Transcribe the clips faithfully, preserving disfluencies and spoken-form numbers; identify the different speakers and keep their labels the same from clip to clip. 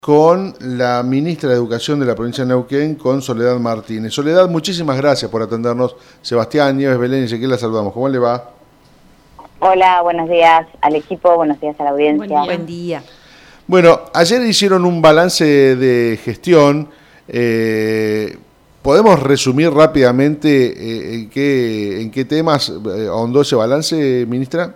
Speaker 1: Con la ministra de Educación de la provincia de Neuquén, con Soledad Martínez. Soledad, muchísimas gracias por atendernos. Sebastián, Nieves, Belén y Ezequiel, la saludamos. ¿Cómo le va?
Speaker 2: Hola, buenos días al equipo, buenos días a la audiencia.
Speaker 3: Buen día. Buen día.
Speaker 1: Bueno, ayer hicieron un balance de gestión. Eh, ¿Podemos resumir rápidamente eh, en, qué, en qué temas eh, ahondó ese balance, ministra?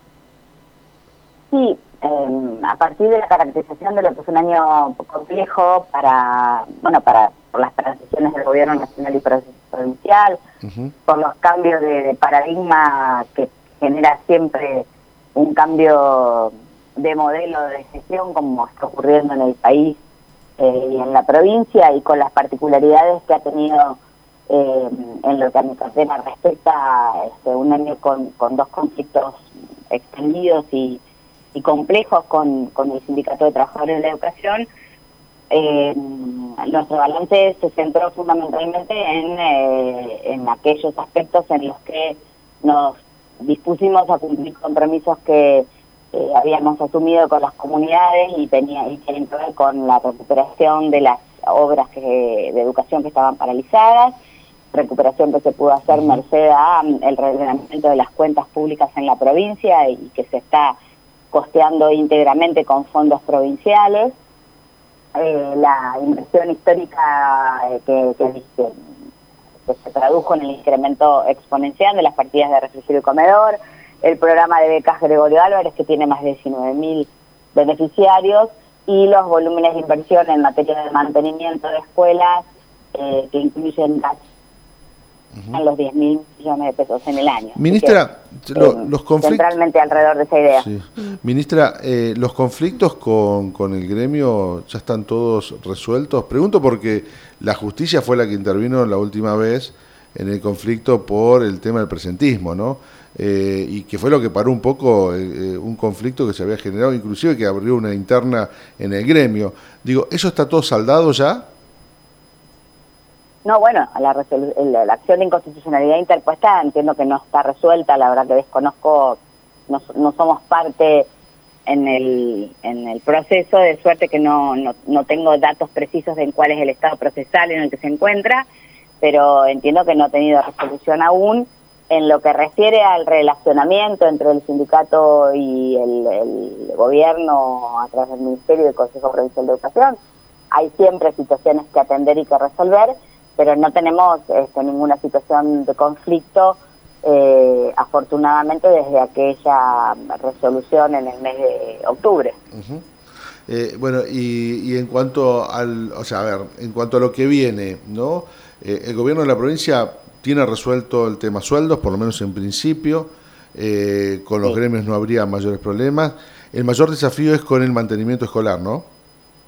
Speaker 2: Sí. Eh, a partir de la caracterización de lo que es un año complejo para, bueno, para por las transiciones del gobierno nacional y provincial, uh-huh. por los cambios de, de paradigma que genera siempre un cambio de modelo de gestión como está ocurriendo en el país eh, y en la provincia, y con las particularidades que ha tenido eh, en lo que a mi cartera respecta, este, un año con, con dos conflictos extendidos y y complejos con, con el Sindicato de Trabajadores de la Educación. Eh, nuestro balance se centró fundamentalmente en, eh, en aquellos aspectos en los que nos dispusimos a cumplir compromisos que eh, habíamos asumido con las comunidades y, tenía, y tienen que ver con la recuperación de las obras que, de educación que estaban paralizadas, recuperación que se pudo hacer merced a el reordenamiento de las cuentas públicas en la provincia y que se está costeando íntegramente con fondos provinciales, eh, la inversión histórica eh, que, que, que, que se tradujo en el incremento exponencial de las partidas de refrigerio y comedor, el programa de becas Gregorio Álvarez, que tiene más de diecinueve mil beneficiarios, y los volúmenes de inversión en materia de mantenimiento de escuelas, eh, que incluyen en los diez mil millones de pesos en el año.
Speaker 1: Ministra,
Speaker 2: que,
Speaker 1: lo,
Speaker 2: eh,
Speaker 1: los conflictos...
Speaker 2: centralmente alrededor de esa idea.
Speaker 1: Sí. Ministra, eh, ¿los conflictos con, con el gremio ya están todos resueltos? Pregunto porque la justicia fue la que intervino la última vez en el conflicto por el tema del presentismo, ¿no? Eh, y que fue lo que paró un poco eh, un conflicto que se había generado, inclusive que abrió una interna en el gremio. Digo, ¿eso está todo saldado ya?
Speaker 2: No, bueno, la, la, la acción de inconstitucionalidad interpuesta entiendo que no está resuelta, la verdad que desconozco, no, no somos parte en el en el proceso, de suerte que no, no, no tengo datos precisos de en cuál es el estado procesal en el que se encuentra, pero entiendo que no ha tenido resolución aún. En lo que refiere al relacionamiento entre el sindicato y el, el gobierno a través del Ministerio y del Consejo Provincial de Educación, hay siempre situaciones que atender y que resolver, pero no tenemos este, ninguna situación de conflicto, eh, afortunadamente, desde aquella resolución en el mes de octubre.
Speaker 1: Uh-huh. eh, bueno, y, y en cuanto al, o sea, a ver, en cuanto a lo que viene, ¿no? Eh, el gobierno de la provincia tiene resuelto el tema sueldos, por lo menos en principio, eh, con los sí. gremios no habría mayores problemas. El mayor desafío es con el mantenimiento escolar, ¿no?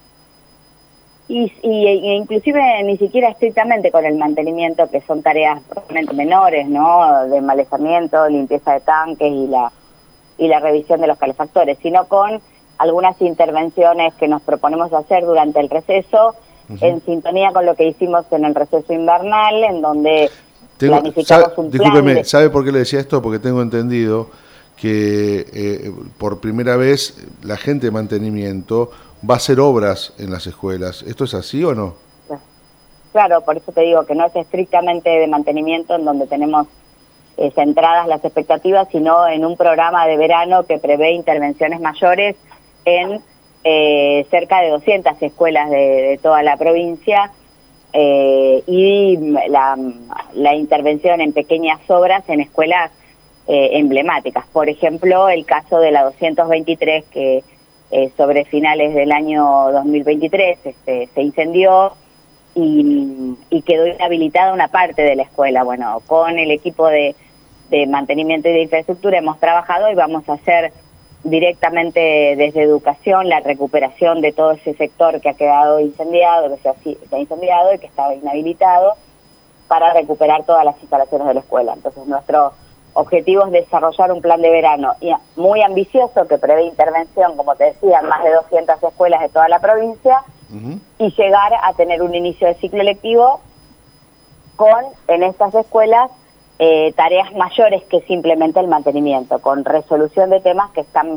Speaker 2: Y, y, y inclusive ni siquiera estrictamente con el mantenimiento, que son tareas realmente menores, ¿no? De malezamiento, limpieza de tanques y la y la revisión de los calefactores, sino con algunas intervenciones que nos proponemos hacer durante el receso, uh-huh. en sintonía con lo que hicimos en el receso invernal, en donde tengo, planificamos
Speaker 1: sabe,
Speaker 2: un
Speaker 1: discúlpeme,
Speaker 2: plan de...
Speaker 1: ¿sabe por qué le decía esto? Porque tengo entendido que eh, por primera vez la gente de mantenimiento va a hacer obras en las escuelas. ¿Esto es así o no?
Speaker 2: Claro, por eso te digo que no es estrictamente de mantenimiento en donde tenemos eh, centradas las expectativas, sino en un programa de verano que prevé intervenciones mayores en eh, cerca de doscientas escuelas de, de toda la provincia, eh, y la, la intervención en pequeñas obras en escuelas eh, emblemáticas. Por ejemplo, el caso de la doscientos veintitrés, que Eh, sobre finales del año dos mil veintitrés este, se incendió y, y quedó inhabilitada una parte de la escuela. Bueno, con el equipo de, de mantenimiento y de infraestructura hemos trabajado y vamos a hacer directamente desde educación la recuperación de todo ese sector que ha quedado incendiado, que se ha, se ha incendiado y que estaba inhabilitado, para recuperar todas las instalaciones de la escuela. Entonces nuestro objetivo es desarrollar un plan de verano muy ambicioso que prevé intervención, como te decía, en más de doscientas escuelas de toda la provincia, uh-huh. y llegar a tener un inicio de ciclo lectivo con, en estas escuelas, eh, tareas mayores que simplemente el mantenimiento, con resolución de temas que están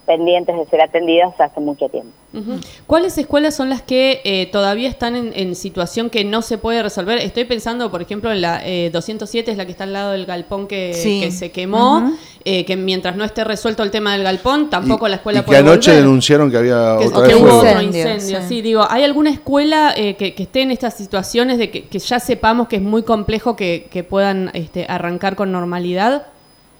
Speaker 2: pendientes de ser atendidos hace mucho tiempo.
Speaker 3: Uh-huh. ¿Cuáles escuelas son las que eh, todavía están en, en situación que no se puede resolver? Estoy pensando, por ejemplo, en la eh, doscientos siete, es la que está al lado del galpón que, sí. que se quemó, uh-huh. eh, que mientras no esté resuelto el tema del galpón, tampoco
Speaker 1: y,
Speaker 3: la escuela
Speaker 1: y
Speaker 3: puede
Speaker 1: que anoche
Speaker 3: volver.
Speaker 1: denunciaron que había
Speaker 3: que,
Speaker 1: otra
Speaker 3: que
Speaker 1: vez
Speaker 3: hubo
Speaker 1: fuego.
Speaker 3: otro incendio. Sí. sí, digo, ¿hay alguna escuela eh, que, que esté en estas situaciones de que, que ya sepamos que es muy complejo que, que puedan este, arrancar con normalidad?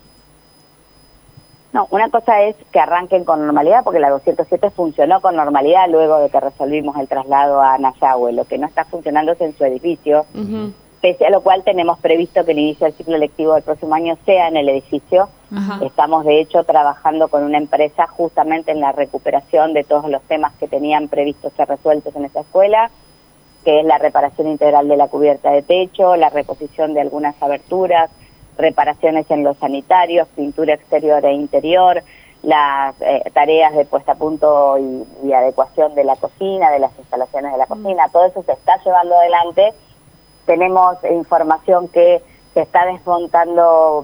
Speaker 2: No, una cosa es que arranquen con normalidad, porque la doscientos siete funcionó con normalidad luego de que resolvimos el traslado a Nayahue. Lo que no está funcionando es en su edificio, uh-huh. pese a lo cual tenemos previsto que el inicio del ciclo lectivo del próximo año sea en el edificio. Uh-huh. Estamos, de hecho, trabajando con una empresa justamente en la recuperación de todos los temas que tenían previstos ser resueltos en esa escuela, que es la reparación integral de la cubierta de techo, la reposición de algunas aberturas, reparaciones en los sanitarios, pintura exterior e interior, las eh, tareas de puesta a punto y, y adecuación de la cocina, de las instalaciones de la cocina, todo eso se está llevando adelante. Tenemos información que se está desmontando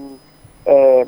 Speaker 2: eh,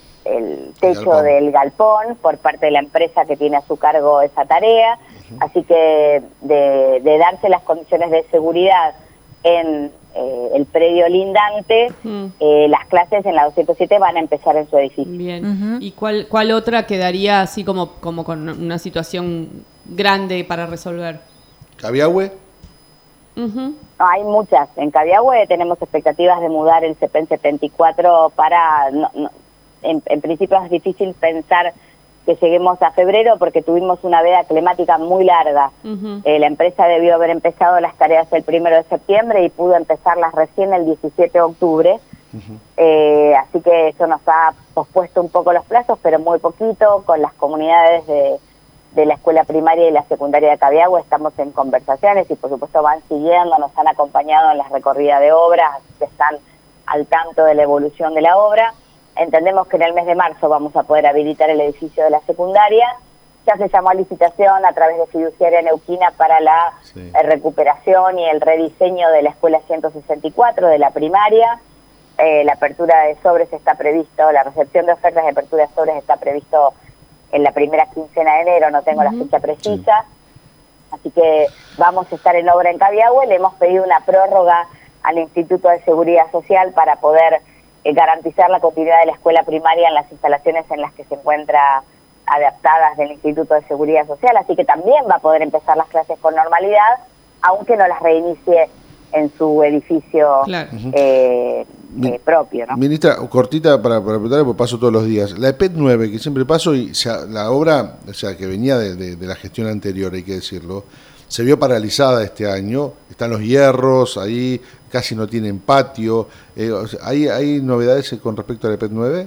Speaker 2: el techo galpón. del galpón por parte de la empresa que tiene a su cargo esa tarea, uh-huh. así que de, de darse las condiciones de seguridad en eh, el predio lindante, uh-huh. eh, las clases en la doscientos siete van a empezar en su edificio.
Speaker 3: Bien. Uh-huh. ¿Y cuál cuál otra quedaría así como como con una situación grande para resolver?
Speaker 1: ¿Cabiahue?
Speaker 2: Uh-huh. No, hay muchas. En Cabiahue tenemos expectativas de mudar el CEPEN setenta y cuatro para... No, no, en, en principio es difícil pensar que lleguemos a febrero porque tuvimos una veda climática muy larga. Uh-huh. Eh, la empresa debió haber empezado las tareas el primero de septiembre y pudo empezarlas recién el diecisiete de octubre. Uh-huh. Eh, así que eso nos ha pospuesto un poco los plazos, pero muy poquito. Con las comunidades de, de la escuela primaria y la secundaria de Cabiahue estamos en conversaciones y por supuesto van siguiendo, nos han acompañado en las recorridas de obras, que están al tanto de la evolución de la obra. Entendemos que en el mes de marzo vamos a poder habilitar el edificio de la secundaria. Ya se llamó a licitación a través de Fiduciaria Neuquina para la sí. eh, recuperación y el rediseño de la escuela ciento sesenta y cuatro de la primaria. Eh, la apertura de sobres está previsto, la recepción de ofertas de apertura de sobres está previsto en la primera quincena de enero, no tengo uh-huh. la fecha precisa. Sí. Así que vamos a estar en obra en Cabiahue. Le hemos pedido una prórroga al Instituto de Seguridad Social para poder Eh, garantizar la continuidad de la escuela primaria en las instalaciones en las que se encuentra adaptadas del Instituto de Seguridad Social, así que también va a poder empezar las clases con normalidad, aunque no las reinicie en su edificio claro. eh, eh, propio, ¿no?
Speaker 1: Ministra, cortita para, para preguntarle, porque paso todos los días. La E P E T nueve, que siempre paso, y sea, la obra, o sea, que venía de, de, de la gestión anterior, hay que decirlo, se vio paralizada este año, están los hierros ahí, casi no tienen patio. Eh, o sea, ¿hay, ¿Hay novedades con respecto a la E P E T nueve?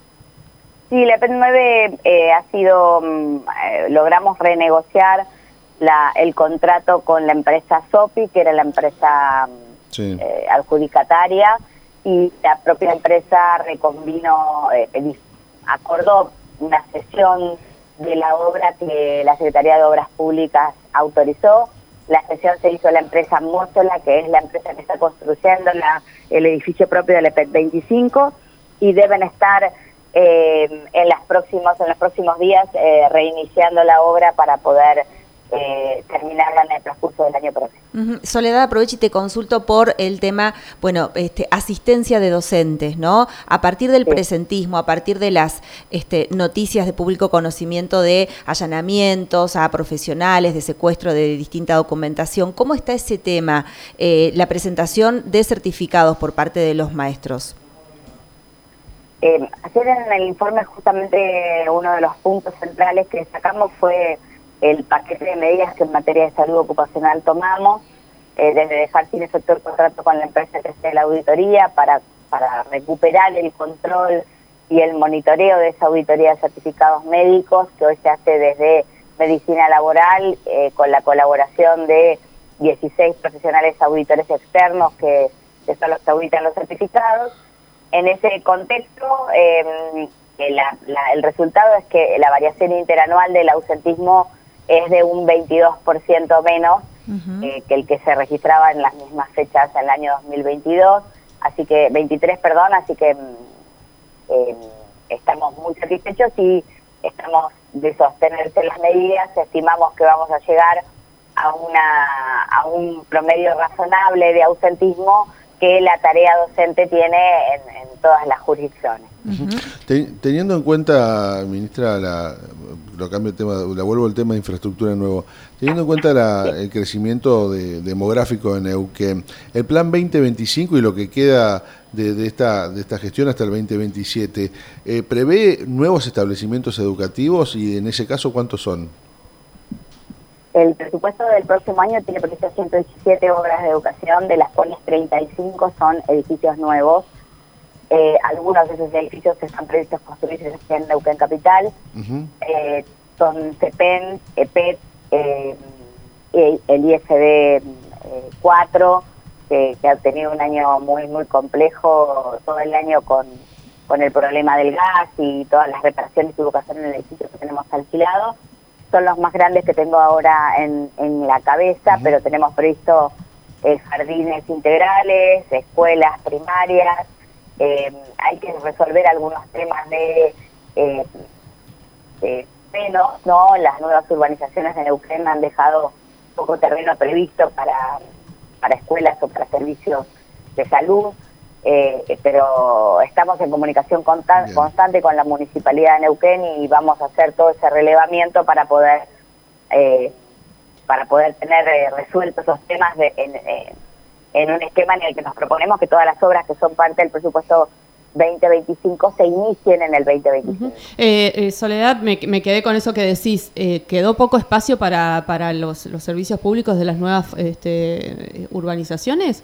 Speaker 2: Sí, la E P E T nueve eh, ha sido, eh, logramos renegociar la, el contrato con la empresa SOPI, que era la empresa sí. eh, adjudicataria, y la propia empresa reconvino, eh, acordó una sesión de la obra que la Secretaría de Obras Públicas autorizó. La sesión se hizo la empresa Móstola, que es la empresa que está construyendo la, el edificio propio de la E P E T veinticinco, y deben estar eh, en, las próximos, en los próximos días eh, reiniciando la obra para poder eh, terminarla en el transcurso del año próximo.
Speaker 4: Uh-huh. Soledad, aprovecho y te consulto por el tema, bueno, este, asistencia de docentes, ¿no? A partir del sí. presentismo, a partir de las este, noticias de público conocimiento de allanamientos a profesionales, de secuestro de distinta documentación, ¿cómo está ese tema, eh, la presentación de certificados por parte de los maestros?
Speaker 2: Eh, ayer en el informe justamente uno de los puntos centrales que sacamos fue el paquete de medidas que en materia de salud ocupacional tomamos, eh, desde dejar sin efecto el contrato con la empresa que hace la auditoría para, para recuperar el control y el monitoreo de esa auditoría de certificados médicos, que hoy se hace desde medicina laboral, eh, con la colaboración de dieciséis profesionales auditores externos que, que son los que auditan los certificados. En ese contexto, eh, la, la, el resultado es que la variación interanual del ausentismo es de un veintidós por ciento menos uh-huh. eh, que el que se registraba en las mismas fechas en el año dos mil veintidós, así que veintitrés, perdón, así que eh, estamos muy satisfechos y estamos de sostenerse las medidas, estimamos que vamos a llegar a una a un promedio razonable de ausentismo que la tarea docente tiene en, en todas las jurisdicciones.
Speaker 1: Uh-huh. Ten, teniendo en cuenta, ministra, la, lo cambio de tema, la vuelvo al tema de infraestructura de nuevo, teniendo en cuenta la, sí. el crecimiento de, demográfico en Neuquén, el plan veinte veinticinco y lo que queda de, de, esta, de esta gestión hasta el veinte veintisiete, eh, ¿prevé nuevos establecimientos educativos y en ese caso cuántos son?
Speaker 2: El presupuesto del próximo año tiene previsto ciento diecisiete obras de educación, de las cuales treinta y cinco son edificios nuevos. Eh, algunos de esos edificios están previstos construirse en Neuquén Capital. Uh-huh. eh, son CEPEN, EPET, eh, el I S D cuatro, que, que ha tenido un año muy muy complejo todo el año con, con el problema del gas y todas las reparaciones y educación en el edificio que tenemos alquilado. Son los más grandes que tengo ahora en, en la cabeza, uh-huh. pero tenemos previsto eh, jardines integrales, escuelas primarias. Eh, hay que resolver algunos temas de, eh, de menos, ¿no? Las nuevas urbanizaciones de Neuquén han dejado poco terreno previsto para, para escuelas o para servicios de salud. Eh, pero estamos en comunicación consta- constante con la Municipalidad de Neuquén y vamos a hacer todo ese relevamiento para poder eh, para poder tener eh, resueltos esos temas de, en, eh, en un esquema en el que nos proponemos que todas las obras que son parte del presupuesto veinte veinticinco se inicien en el veinte veinticinco. Uh-huh.
Speaker 3: eh, eh, Soledad, me, me quedé con eso que decís. Eh, ¿Quedó poco espacio para, para los, los servicios públicos de las nuevas este, urbanizaciones?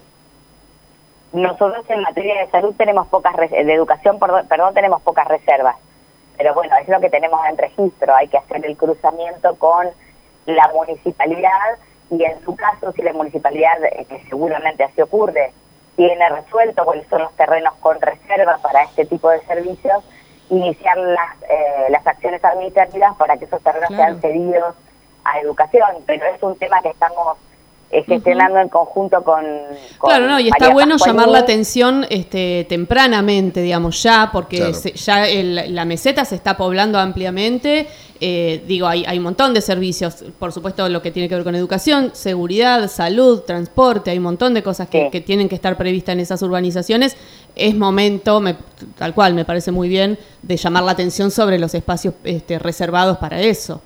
Speaker 2: Nosotros en materia de salud tenemos pocas, de educación, perdón, tenemos pocas reservas. Pero bueno, es lo que tenemos en registro. Hay que hacer el cruzamiento con la municipalidad y en su caso, si la municipalidad, que seguramente así ocurre, tiene resuelto cuáles son los terrenos con reserva para este tipo de servicios, iniciar las, eh, las acciones administrativas para que esos terrenos claro. sean cedidos a educación. Pero es un tema que estamos gestionando uh-huh. en conjunto con, con
Speaker 3: claro, no, y está María bueno Pascualini. Llamar la atención este, tempranamente, digamos, ya, porque claro. se, ya el, la meseta se está poblando ampliamente. Eh, digo, hay, hay un montón de servicios, por supuesto, lo que tiene que ver con educación, seguridad, salud, transporte, hay un montón de cosas que, sí. que tienen que estar previstas en esas urbanizaciones. Es momento, me, tal cual, me parece muy bien, de llamar la atención sobre los espacios este, reservados para eso.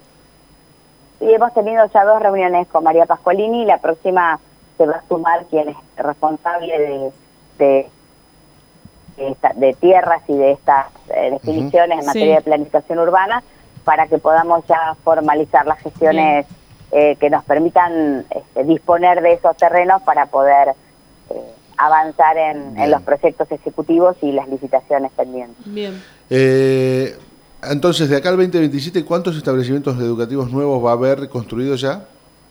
Speaker 2: Y hemos tenido ya dos reuniones con María Pascualini y la próxima se va a sumar quien es responsable de de, de, esta, de tierras y de estas eh, definiciones uh-huh. en materia sí. de planificación urbana para que podamos ya formalizar las gestiones eh, que nos permitan este, disponer de esos terrenos para poder eh, avanzar en, en los proyectos ejecutivos y las licitaciones pendientes.
Speaker 3: Bien.
Speaker 1: Eh... Entonces, de acá al veinte veintisiete, ¿cuántos establecimientos educativos nuevos va a haber construidos ya?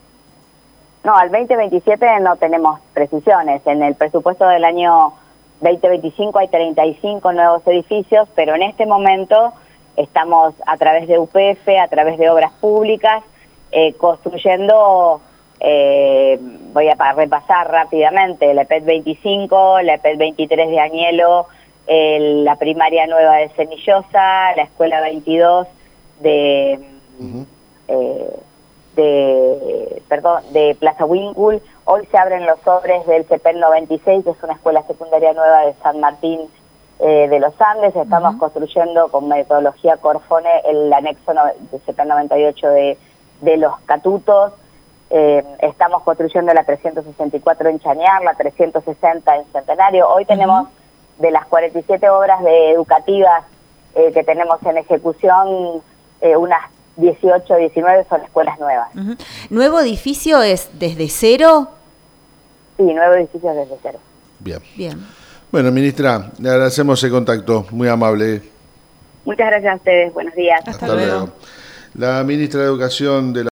Speaker 2: No, al veinte veintisiete no tenemos precisiones. En el presupuesto del año veinte veinticinco hay treinta y cinco nuevos edificios, pero en este momento estamos a través de U P F, a través de obras públicas, eh, construyendo, eh, voy a repasar rápidamente, la E P E T veinticinco, la E P E T veintitrés de Añelo, El, la primaria nueva de Cenillosa, la escuela veintidós de, uh-huh. eh, de perdón de Plaza Winkle. Hoy se abren los sobres del CEPEN noventa y seis, que es una escuela secundaria nueva de San Martín eh, de los Andes. Estamos uh-huh. construyendo con metodología Corfone el anexo no, de CEPEN noventa y ocho de, de Los Catutos. Eh, estamos construyendo la trescientos sesenta y cuatro en Chañar, la trescientos sesenta en Centenario. Hoy tenemos uh-huh. de las cuarenta y siete obras de educativas eh, que tenemos en ejecución, eh, unas dieciocho, diecinueve son escuelas nuevas.
Speaker 4: Uh-huh. ¿Nuevo edificio es desde cero?
Speaker 2: Sí, nuevo edificio desde cero.
Speaker 1: Bien.
Speaker 4: Bien.
Speaker 1: Bueno, ministra, le agradecemos el contacto, muy amable.
Speaker 2: Muchas gracias a ustedes, buenos días.
Speaker 3: Hasta, Hasta luego.
Speaker 1: luego. La ministra de Educación de la